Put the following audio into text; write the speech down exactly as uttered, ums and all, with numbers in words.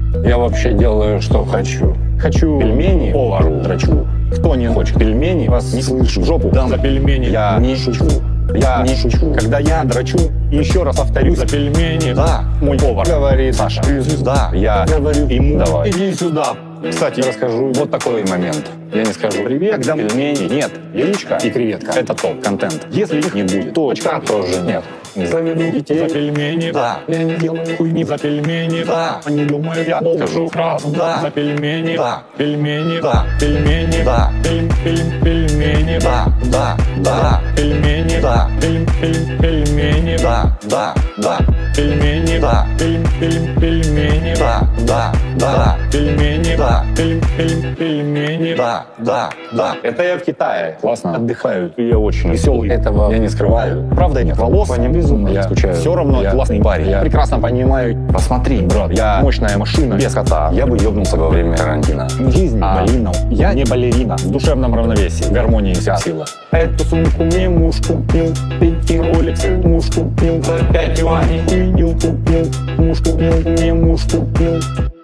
Я вообще делаю, что хочу. Хочу Пельмени повару. дрочу. Кто не хочет пельмени, вас Не слышу. Жопу дам за пельмени. Я не шучу. Я не шучу. Когда я дрочу, еще раз повторю за пельмени. Да, Мой повар говорит Саша. Да, я говорю ему, Давай. иди сюда. Кстати, расскажу Вот такой момент. Я не скажу Привет, когда пельмени. Нет, Яичко и креветка. Это топ. Контент. Если их Не будет. точка Тоже нет. Заведу детей за пельмени. Да. Я не делаю хуйни за пельмени. Да. Они думают, я Скажу. сразу Да. за пельмени. Да. Пельмени. Да. Пельмени. Да. Пель, пель, пельмени. Да, да, да, Пельмени. Да. Пель, пель, пельмени. да, да, да, Пельмени. Да. Пель, пель, пельмени. да, да, да, Пельмени. Да. Пель, пель, пельмени. да, да, да. Это я в Китае. Классно. Отдыхаю. И я очень веселый. Этого я не скрываю. Правда, нет волос. По ним безумно я скучаю. Все равно Я- классный парень. я- прекрасно понимаю. Посмотри, брат, я Мощная машина. без кота. Я бы ёбнулся во время карантина. Не жизнь, А. балерина. Я не балерина. В душевном равновесии. В гармонии вся сила. Эту сумку мне муж купил. Эти роликсы муж купил. За пять юаней хуйню купил. Муж купил, мне муж купил.